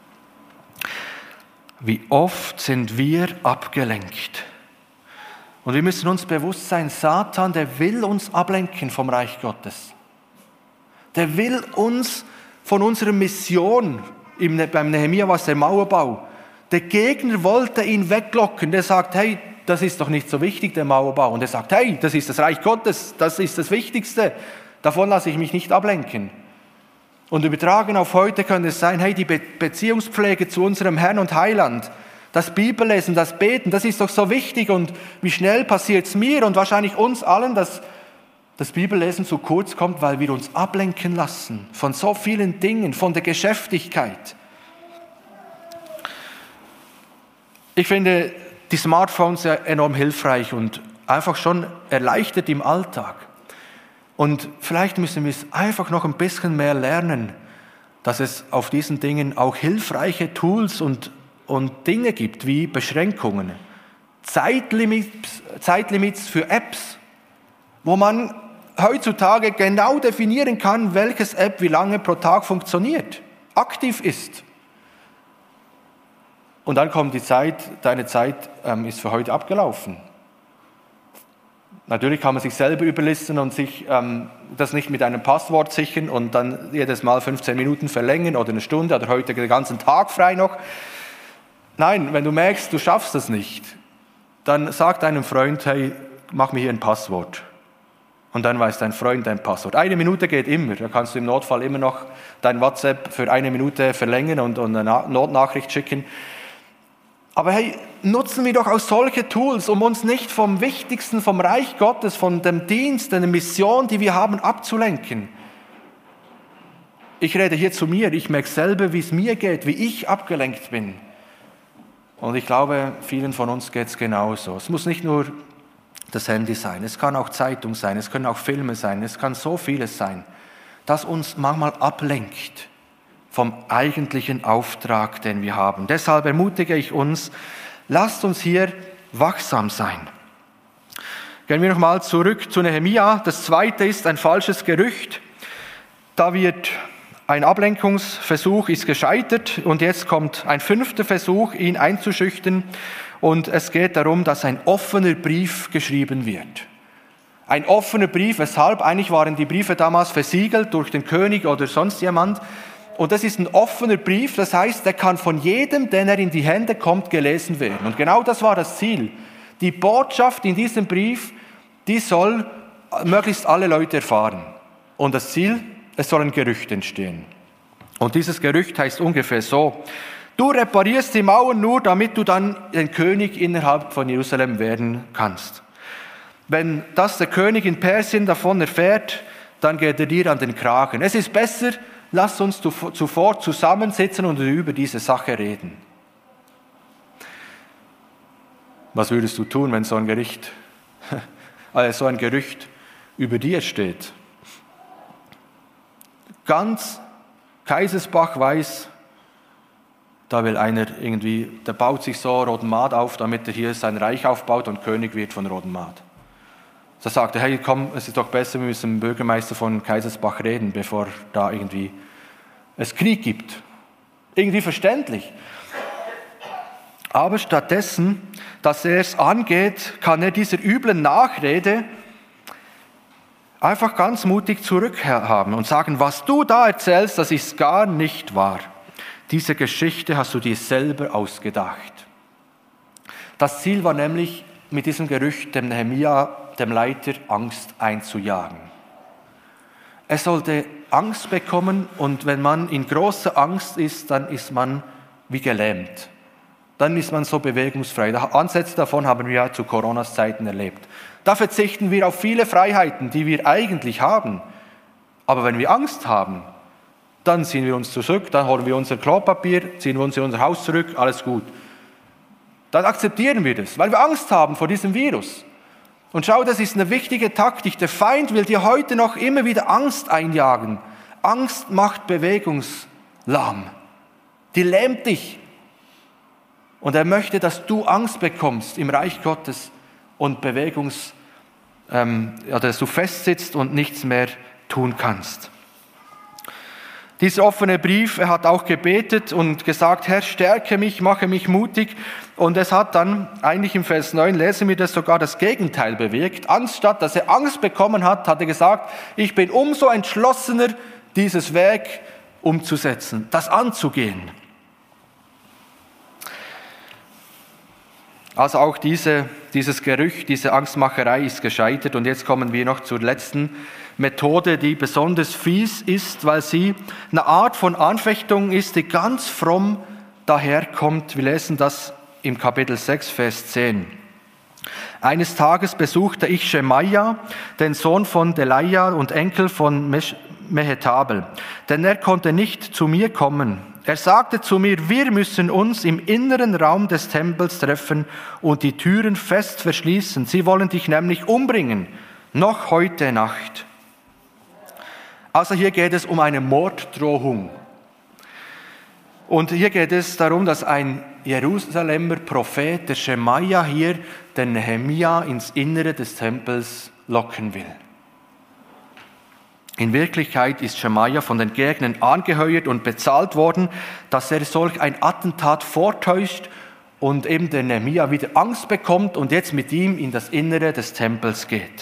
Wie oft sind wir abgelenkt? Und wir müssen uns bewusst sein, Satan, der will uns ablenken vom Reich Gottes. Der will uns von unserer Mission, beim Nehemia war es der Mauerbau, der Gegner wollte ihn weglocken, der sagt, hey, das ist doch nicht so wichtig, der Mauerbau. Und er sagt, hey, das ist das Reich Gottes, das ist das Wichtigste, davon lasse ich mich nicht ablenken. Und übertragen auf heute könnte es sein, hey, die Beziehungspflege zu unserem Herrn und Heiland, das Bibellesen, das Beten, das ist doch so wichtig und wie schnell passiert es mir und wahrscheinlich uns allen, dass das Bibellesen zu kurz kommt, weil wir uns ablenken lassen von so vielen Dingen, von der Geschäftigkeit. Ich finde die Smartphones ja enorm hilfreich und einfach schon erleichtert im Alltag. Und vielleicht müssen wir es einfach noch ein bisschen mehr lernen, dass es auf diesen Dingen auch hilfreiche Tools und Dinge gibt, wie Beschränkungen, Zeitlimits für Apps, wo man heutzutage genau definieren kann, welches App wie lange pro Tag funktioniert, aktiv ist. Und dann kommt die Zeit, deine Zeit ist für heute abgelaufen. Natürlich kann man sich selber überlisten und sich das nicht mit einem Passwort sichern und dann jedes Mal 15 Minuten verlängern oder eine Stunde oder heute den ganzen Tag frei noch. Nein, wenn du merkst, du schaffst das nicht, dann sag deinem Freund, hey, mach mir hier ein Passwort. Und dann weiß dein Freund dein Passwort. 1 Minute geht immer. Da kannst du im Notfall immer noch dein WhatsApp für 1 Minute verlängern und eine Notnachricht schicken. Aber hey, nutzen wir doch auch solche Tools, um uns nicht vom Wichtigsten, vom Reich Gottes, von dem Dienst, der Mission, die wir haben, abzulenken. Ich rede hier zu mir, ich merke selber, wie es mir geht, wie ich abgelenkt bin. Und ich glaube, vielen von uns geht es genauso. Es muss nicht nur das Handy sein, es kann auch Zeitung sein, es können auch Filme sein, es kann so vieles sein, das uns manchmal ablenkt vom eigentlichen Auftrag, den wir haben. Deshalb ermutige ich uns, lasst uns hier wachsam sein. Gehen wir nochmal zurück zu Nehemia. Das zweite ist ein falsches Gerücht. Da wird ein Ablenkungsversuch ist gescheitert und jetzt kommt ein 5. Versuch, ihn einzuschüchtern. Und es geht darum, dass ein offener Brief geschrieben wird. Ein offener Brief, weshalb? Eigentlich waren die Briefe damals versiegelt durch den König oder sonst jemand. Und das ist ein offener Brief, das heißt, der kann von jedem, den er in die Hände kommt, gelesen werden. Und genau das war das Ziel. Die Botschaft in diesem Brief, die soll möglichst alle Leute erfahren. Und das Ziel, es soll ein Gerücht entstehen. Und dieses Gerücht heißt ungefähr so: Du reparierst die Mauern nur, damit du dann den König innerhalb von Jerusalem werden kannst. Wenn das der König in Persien davon erfährt, dann geht er dir an den Kragen. Es ist besser, lass uns zuvor zusammensitzen und über diese Sache reden. Was würdest du tun, wenn so ein Gerücht über dir steht? Ganz Kaisersbach weiß, da will einer irgendwie, der baut sich so Rodenmad auf, damit er hier sein Reich aufbaut und König wird von Rodenmad. Da sagt er, hey komm, es ist doch besser, wir müssen mit dem Bürgermeister von Kaisersbach reden, bevor da irgendwie es Krieg gibt. Irgendwie verständlich. Aber stattdessen, dass er es angeht, kann er dieser üblen Nachrede einfach ganz mutig zurückhaben und sagen, was du da erzählst, das ist gar nicht wahr. Diese Geschichte hast du dir selber ausgedacht. Das Ziel war nämlich, mit diesem Gerücht dem Nehemia, dem Leiter, Angst einzujagen. Er sollte Angst bekommen und wenn man in großer Angst ist, dann ist man wie gelähmt. Dann ist man so bewegungsfrei. Ansätze davon haben wir ja zu Coronas Zeiten erlebt. Da verzichten wir auf viele Freiheiten, die wir eigentlich haben. Aber wenn wir Angst haben, dann ziehen wir uns zurück, dann holen wir unser Klopapier, ziehen wir uns in unser Haus zurück, alles gut. Dann akzeptieren wir das, weil wir Angst haben vor diesem Virus. Und schau, das ist eine wichtige Taktik. Der Feind will dir heute noch immer wieder Angst einjagen. Angst macht bewegungslahm. Die lähmt dich. Und er möchte, dass du Angst bekommst im Reich Gottes und dass du festsitzt und nichts mehr tun kannst. Dieser offene Brief, er hat auch gebetet und gesagt, Herr, stärke mich, mache mich mutig. Und es hat dann, eigentlich im Vers 9, lesen wir das, sogar das Gegenteil bewirkt. Anstatt, dass er Angst bekommen hat, hat er gesagt, ich bin umso entschlossener, dieses Werk umzusetzen, das anzugehen. Also auch dieses Gerücht, diese Angstmacherei ist gescheitert. Und jetzt kommen wir noch zur letzten Methode, die besonders fies ist, weil sie eine Art von Anfechtung ist, die ganz fromm daherkommt. Wir lesen das im Kapitel 6, Vers 10. Eines Tages besuchte ich Schemaja, den Sohn von Delaia und Enkel von Mehetabel, denn er konnte nicht zu mir kommen. Er sagte zu mir, wir müssen uns im inneren Raum des Tempels treffen und die Türen fest verschließen. Sie wollen dich nämlich umbringen, noch heute Nacht. Also hier geht es um eine Morddrohung. Und hier geht es darum, dass ein Jerusalemer Prophet, der Schemaja, hier den Nehemia ins Innere des Tempels locken will. In Wirklichkeit ist Schemaja von den Gegnern angeheuert und bezahlt worden, dass er solch ein Attentat vortäuscht und eben der Nehemia wieder Angst bekommt und jetzt mit ihm in das Innere des Tempels geht.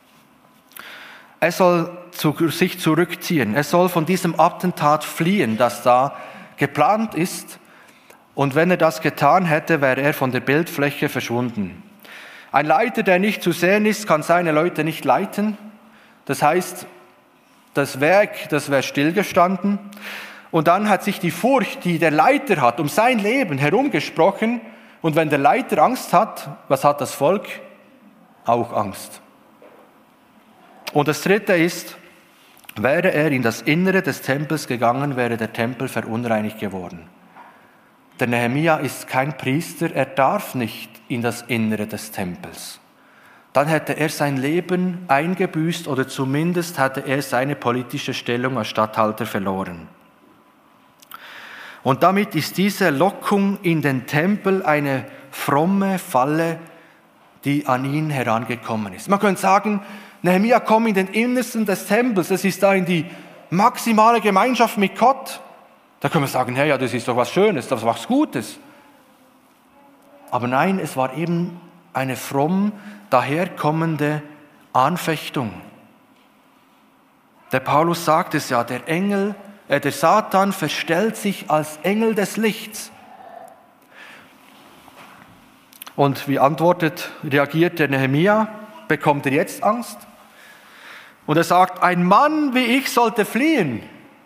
Er soll sich zurückziehen, er soll von diesem Attentat fliehen, das da geplant ist. Und wenn er das getan hätte, wäre er von der Bildfläche verschwunden. Ein Leiter, der nicht zu sehen ist, kann seine Leute nicht leiten. Das heißt, das Werk, das wäre stillgestanden. Und dann hat sich die Furcht, die der Leiter hat, um sein Leben herumgesprochen. Und wenn der Leiter Angst hat, was hat das Volk? Auch Angst. Und das Dritte ist, wäre er in das Innere des Tempels gegangen, wäre der Tempel verunreinigt geworden. Der Nehemia ist kein Priester, er darf nicht in das Innere des Tempels. Dann hätte er sein Leben eingebüßt oder zumindest hätte er seine politische Stellung als Statthalter verloren. Und damit ist diese Lockung in den Tempel eine fromme Falle, die an ihn herangekommen ist. Man könnte sagen, Nehemia kommt in den Innersten des Tempels, das ist da in die maximale Gemeinschaft mit Gott. Da können wir sagen, hey, ja, das ist doch was Schönes, das ist was Gutes. Aber nein, es war eben eine fromm daherkommende Anfechtung. Der Paulus sagt es ja, der Satan verstellt sich als Engel des Lichts. Und wie reagiert der Nehemia? Bekommt er jetzt Angst? Und er sagt, ein Mann wie ich sollte fliehen.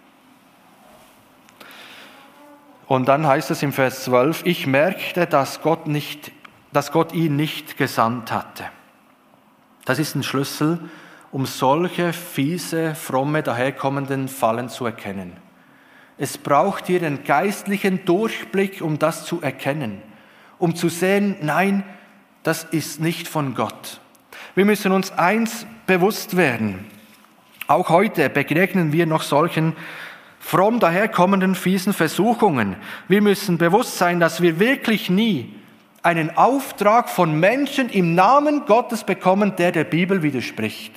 Und dann heißt es im Vers 12, ich merkte, dass Gott ihn nicht gesandt hatte. Das ist ein Schlüssel, um solche fiese, fromme, daherkommenden Fallen zu erkennen. Es braucht hier einen geistlichen Durchblick, um das zu erkennen, um zu sehen, nein, das ist nicht von Gott. Wir müssen uns eins bewusst werden. Auch heute begegnen wir noch solchen fromm daherkommenden fiesen Versuchungen. Wir müssen bewusst sein, dass wir wirklich nie einen Auftrag von Menschen im Namen Gottes bekommen, der Bibel widerspricht.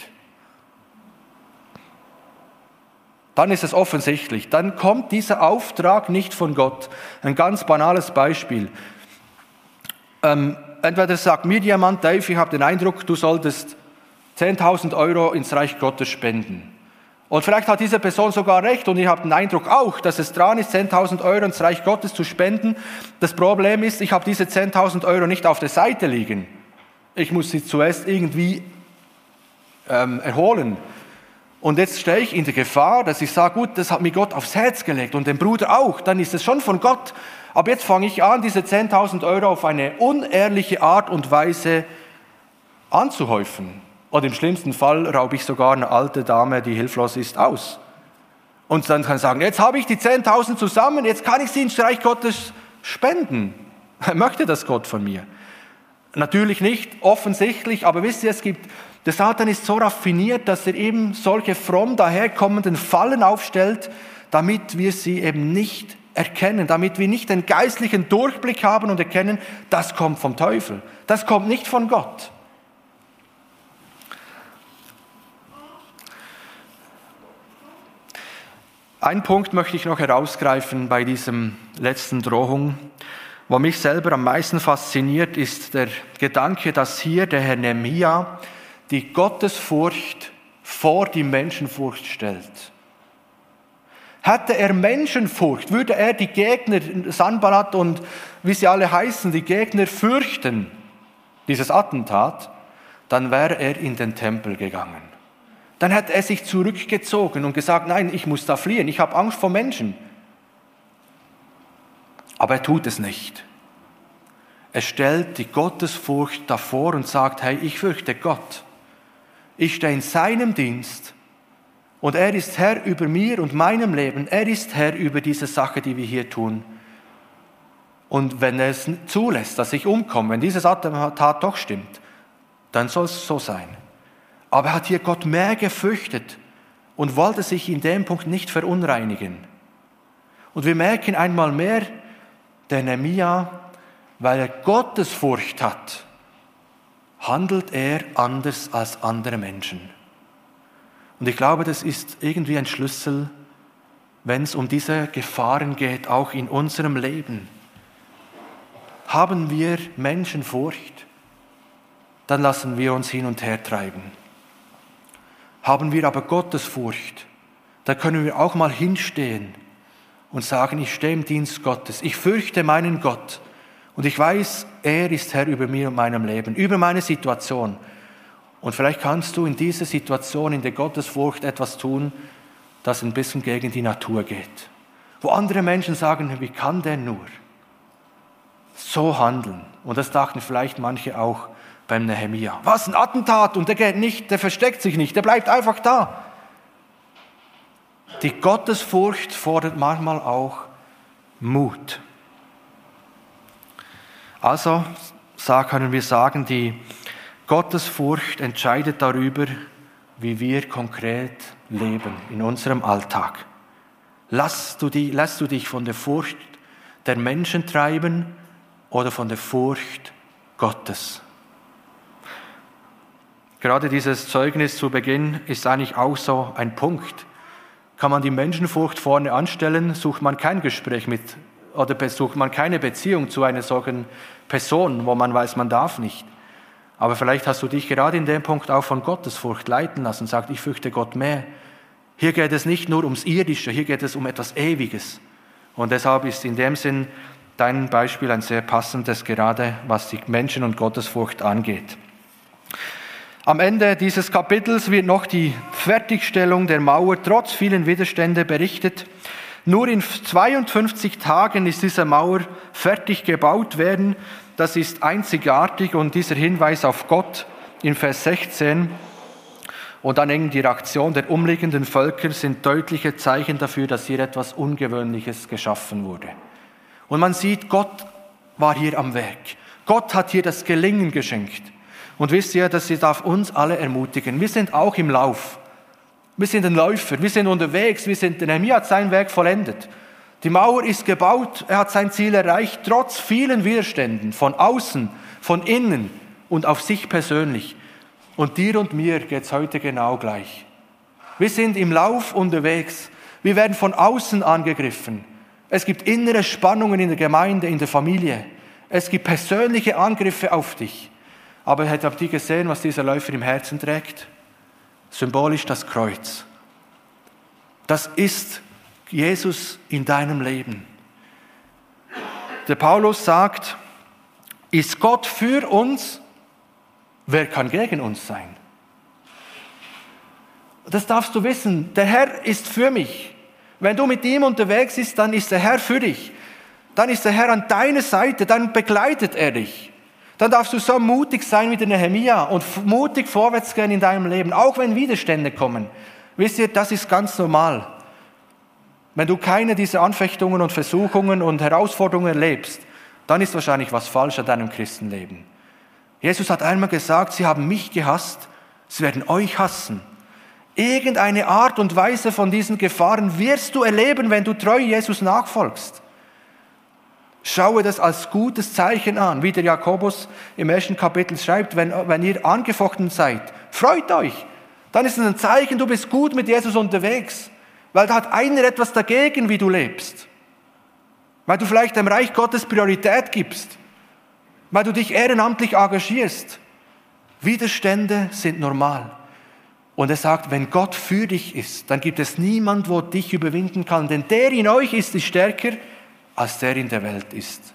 Dann ist es offensichtlich, dann kommt dieser Auftrag nicht von Gott. Ein ganz banales Beispiel. Entweder sagt mir jemand, Dave, ich habe den Eindruck, du solltest 10.000 Euro ins Reich Gottes spenden. Und vielleicht hat diese Person sogar recht und ich habe den Eindruck auch, dass es dran ist, 10.000 Euro ins Reich Gottes zu spenden. Das Problem ist, ich habe diese 10.000 Euro nicht auf der Seite liegen. Ich muss sie zuerst irgendwie erholen. Und jetzt stehe ich in der Gefahr, dass ich sage, gut, das hat mir Gott aufs Herz gelegt und dem Bruder auch, dann ist es schon von Gott. Aber jetzt fange ich an, diese 10.000 Euro auf eine unehrliche Art und Weise anzuhäufen. Oder im schlimmsten Fall raube ich sogar eine alte Dame, die hilflos ist, aus. Und dann kann ich sagen, jetzt habe ich die 10.000 zusammen, jetzt kann ich sie ins Reich Gottes spenden. Möchte das Gott von mir? Natürlich nicht, offensichtlich, aber wisst ihr, der Satan ist so raffiniert, dass er eben solche fromm daherkommenden Fallen aufstellt, damit wir sie eben nicht erkennen, damit wir nicht den geistlichen Durchblick haben und erkennen, das kommt vom Teufel, das kommt nicht von Gott. Einen Punkt möchte ich noch herausgreifen bei diesem letzten Drohung. Was mich selber am meisten fasziniert, ist der Gedanke, dass hier der Herr Nehemia die Gottesfurcht vor die Menschenfurcht stellt. Hätte er Menschenfurcht, würde er die Gegner, Sanballat und wie sie alle heißen, die Gegner fürchten, dieses Attentat, dann wäre er in den Tempel gegangen. Dann hätte er sich zurückgezogen und gesagt, nein, ich muss da fliehen, ich habe Angst vor Menschen. Aber er tut es nicht. Er stellt die Gottesfurcht davor und sagt, hey, ich fürchte Gott. Ich stehe in seinem Dienst und er ist Herr über mir und meinem Leben. Er ist Herr über diese Sache, die wir hier tun. Und wenn er es zulässt, dass ich umkomme, wenn dieses Attentat doch stimmt, dann soll es so sein. Aber er hat hier Gott mehr gefürchtet und wollte sich in dem Punkt nicht verunreinigen. Und wir merken einmal mehr, der Nehemia, weil er Gottesfurcht hat, handelt er anders als andere Menschen. Und ich glaube, das ist irgendwie ein Schlüssel, wenn es um diese Gefahren geht, auch in unserem Leben. haben wir Menschenfurcht, dann lassen wir uns hin und her treiben. Haben wir aber Gottesfurcht, da können wir auch mal hinstehen und sagen, ich stehe im Dienst Gottes, ich fürchte meinen Gott und ich weiß, er ist Herr über mir und meinem Leben, über meine Situation. Und vielleicht kannst du in dieser Situation, in der Gottesfurcht etwas tun, das ein bisschen gegen die Natur geht. Wo andere Menschen sagen, wie kann der nur so handeln? Und das dachten vielleicht manche auch beim Nehemia. Was, ein Attentat und der geht nicht, der versteckt sich nicht, der bleibt einfach da. Die Gottesfurcht fordert manchmal auch Mut. Also können wir sagen, die Gottesfurcht entscheidet darüber, wie wir konkret leben in unserem Alltag. Lässt du dich von der Furcht der Menschen treiben oder von der Furcht Gottes? Gerade dieses Zeugnis zu Beginn ist eigentlich auch so ein Punkt. Kann man die Menschenfurcht vorne anstellen, sucht man kein Gespräch mit oder sucht man keine Beziehung zu einer solchen Person, wo man weiß, man darf nicht. Aber vielleicht hast du dich gerade in dem Punkt auch von Gottesfurcht leiten lassen und sagst, ich fürchte Gott mehr. Hier geht es nicht nur ums Irdische, hier geht es um etwas Ewiges. Und deshalb ist in dem Sinn dein Beispiel ein sehr passendes, gerade was die Menschen- und Gottesfurcht angeht. Am Ende dieses Kapitels wird noch die Fertigstellung der Mauer trotz vielen Widerstände berichtet. Nur in 52 Tagen ist diese Mauer fertig gebaut werden. Das ist einzigartig und dieser Hinweis auf Gott in Vers 16 und dann eben die Reaktion der umliegenden Völker sind deutliche Zeichen dafür, dass hier etwas Ungewöhnliches geschaffen wurde. Und man sieht, Gott war hier am Werk. Gott hat hier das Gelingen geschenkt. Und wisst ihr, das darf uns alle ermutigen. Wir sind auch im Lauf. Wir sind ein Läufer, wir sind unterwegs, der Nehemia hat sein Werk vollendet. Die Mauer ist gebaut, er hat sein Ziel erreicht, trotz vielen Widerständen, von außen, von innen und auf sich persönlich. Und dir und mir geht es heute genau gleich. Wir sind im Lauf unterwegs, wir werden von außen angegriffen. Es gibt innere Spannungen in der Gemeinde, in der Familie. Es gibt persönliche Angriffe auf dich. Aber habt ihr gesehen, was dieser Läufer im Herzen trägt? Symbolisch das Kreuz. Das ist Jesus in deinem Leben. Der Paulus sagt, ist Gott für uns, wer kann gegen uns sein? Das darfst du wissen, der Herr ist für mich. Wenn du mit ihm unterwegs bist, dann ist der Herr für dich. Dann ist der Herr an deiner Seite, dann begleitet er dich. Dann darfst du so mutig sein wie der Nehemia und mutig vorwärts gehen in deinem Leben, auch wenn Widerstände kommen. Wisst ihr, das ist ganz normal. Wenn du keine dieser Anfechtungen und Versuchungen und Herausforderungen erlebst, dann ist wahrscheinlich was falsch an deinem Christenleben. Jesus hat einmal gesagt, sie haben mich gehasst, sie werden euch hassen. Irgendeine Art und Weise von diesen Gefahren wirst du erleben, wenn du treu Jesus nachfolgst. Schaue das als gutes Zeichen an, wie der Jakobus im 1. Kapitel schreibt, wenn ihr angefochten seid, freut euch. Dann ist es ein Zeichen, du bist gut mit Jesus unterwegs, weil da hat einer etwas dagegen, wie du lebst. Weil du vielleicht dem Reich Gottes Priorität gibst, weil du dich ehrenamtlich engagierst. Widerstände sind normal. Und er sagt, wenn Gott für dich ist, dann gibt es niemand, wo dich überwinden kann, denn der in euch ist stärker, als der in der Welt ist.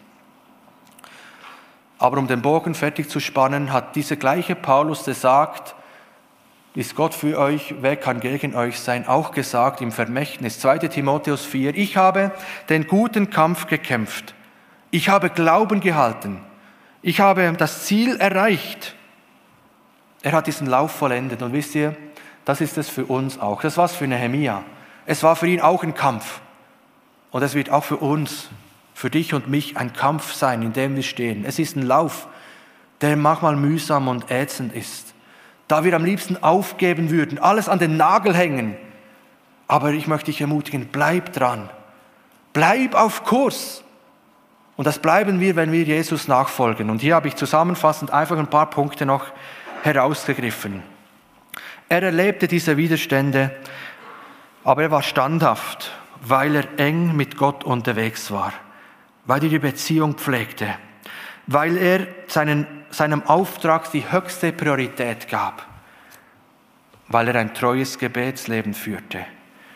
Aber um den Bogen fertig zu spannen, hat dieser gleiche Paulus, der sagt, ist Gott für euch, wer kann gegen euch sein, auch gesagt im Vermächtnis, 2. Timotheus 4, ich habe den guten Kampf gekämpft, ich habe Glauben gehalten, ich habe das Ziel erreicht. Er hat diesen Lauf vollendet und wisst ihr, das ist es für uns auch. Das war es für Nehemia. Es war für ihn auch ein Kampf. Und es wird auch für uns, für dich und mich ein Kampf sein, in dem wir stehen. Es ist ein Lauf, der manchmal mühsam und ätzend ist. Da wir am liebsten aufgeben würden, alles an den Nagel hängen. Aber ich möchte dich ermutigen, bleib dran. Bleib auf Kurs. Und das bleiben wir, wenn wir Jesus nachfolgen. Und hier habe ich zusammenfassend einfach ein paar Punkte noch herausgegriffen. Er erlebte diese Widerstände, aber er war standhaft, weil er eng mit Gott unterwegs war, weil er die Beziehung pflegte. weil er seinem Auftrag die höchste Priorität gab, weil er ein treues Gebetsleben führte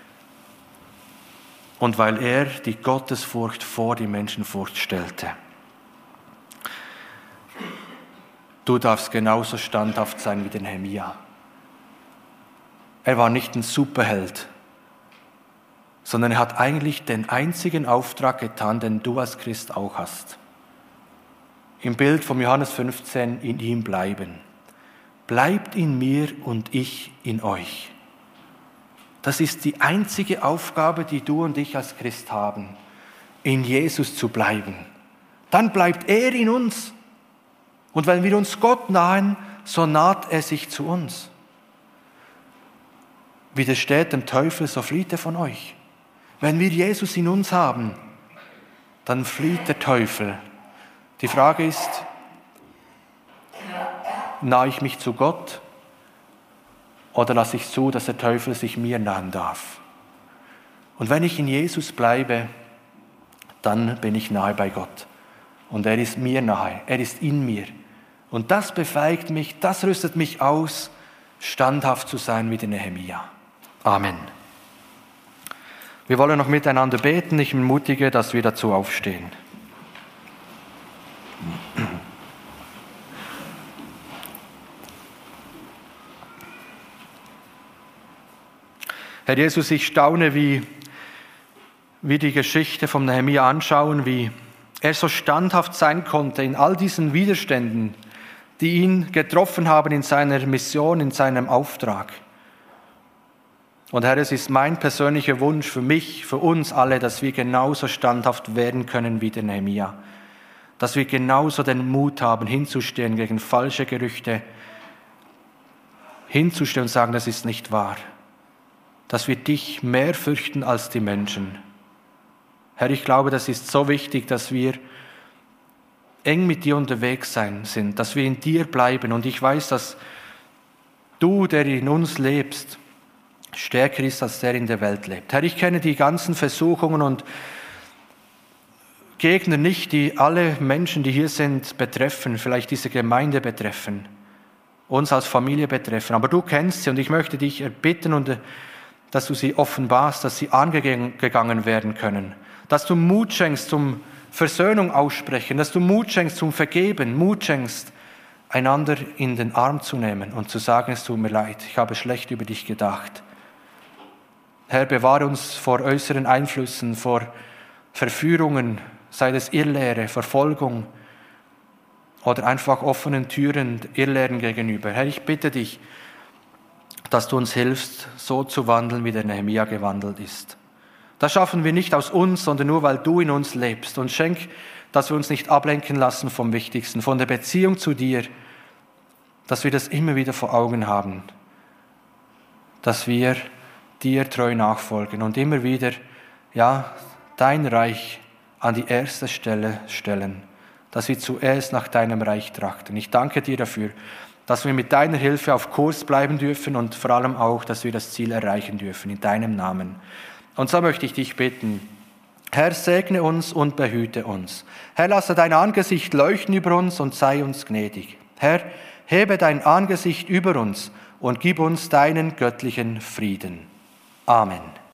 und weil er die Gottesfurcht vor die Menschenfurcht stellte. Du darfst genauso standhaft sein wie der Nehemia. Er war nicht ein Superheld, sondern er hat eigentlich den einzigen Auftrag getan, den du als Christ auch hast. Im Bild von Johannes 15, in ihm bleiben. Bleibt in mir und ich in euch. Das ist die einzige Aufgabe, die du und ich als Christ haben, in Jesus zu bleiben. Dann bleibt er in uns. Und wenn wir uns Gott nahen, so naht er sich zu uns. Widersteht dem Teufel, so flieht er von euch. Wenn wir Jesus in uns haben, dann flieht der Teufel. Die Frage ist, nahe ich mich zu Gott oder lasse ich zu, dass der Teufel sich mir nahen darf? Und wenn ich in Jesus bleibe, dann bin ich nahe bei Gott. Und er ist mir nahe, er ist in mir. Und das befähigt mich, das rüstet mich aus, standhaft zu sein wie der Nehemia. Amen. Wir wollen noch miteinander beten. Ich ermutige, dass wir dazu aufstehen. Herr Jesus, ich staune, wie wir die Geschichte vom Nehemia anschauen, wie er so standhaft sein konnte in all diesen Widerständen, die ihn getroffen haben in seiner Mission, in seinem Auftrag. Und Herr, es ist mein persönlicher Wunsch für mich, für uns alle, dass wir genauso standhaft werden können wie der Nehemia. Dass wir genauso den Mut haben, hinzustehen gegen falsche Gerüchte, hinzustehen und sagen, das ist nicht wahr. Dass wir dich mehr fürchten als die Menschen. Herr, ich glaube, das ist so wichtig, dass wir eng mit dir unterwegs sind, dass wir in dir bleiben. Und ich weiß, dass du, der in uns lebst, stärker ist, als der in der Welt lebt. Herr, ich kenne die ganzen Versuchungen und Gegner nicht, die alle Menschen, die hier sind, betreffen, vielleicht diese Gemeinde betreffen, uns als Familie betreffen. Aber du kennst sie und ich möchte dich erbitten, und dass du sie offenbarst, dass sie angegangen werden können. Dass du Mut schenkst zum Versöhnung aussprechen, dass du Mut schenkst zum Vergeben, Mut schenkst, einander in den Arm zu nehmen und zu sagen, es tut mir leid, ich habe schlecht über dich gedacht. Herr, bewahre uns vor äußeren Einflüssen, vor Verführungen, sei es Irrlehre, Verfolgung oder einfach offenen Türen, Irrlehren gegenüber. Herr, ich bitte dich, dass du uns hilfst, so zu wandeln, wie der Nehemia gewandelt ist. Das schaffen wir nicht aus uns, sondern nur, weil du in uns lebst. Und schenk, dass wir uns nicht ablenken lassen vom Wichtigsten, von der Beziehung zu dir, dass wir das immer wieder vor Augen haben, dass wir dir treu nachfolgen und immer wieder, dein Reich an die erste Stelle stellen, dass wir zuerst nach deinem Reich trachten. Ich danke dir dafür, dass wir mit deiner Hilfe auf Kurs bleiben dürfen und vor allem auch, dass wir das Ziel erreichen dürfen, in deinem Namen. Und so möchte ich dich bitten, Herr, segne uns und behüte uns. Herr, lasse dein Angesicht leuchten über uns und sei uns gnädig. Herr, hebe dein Angesicht über uns und gib uns deinen göttlichen Frieden. Amen.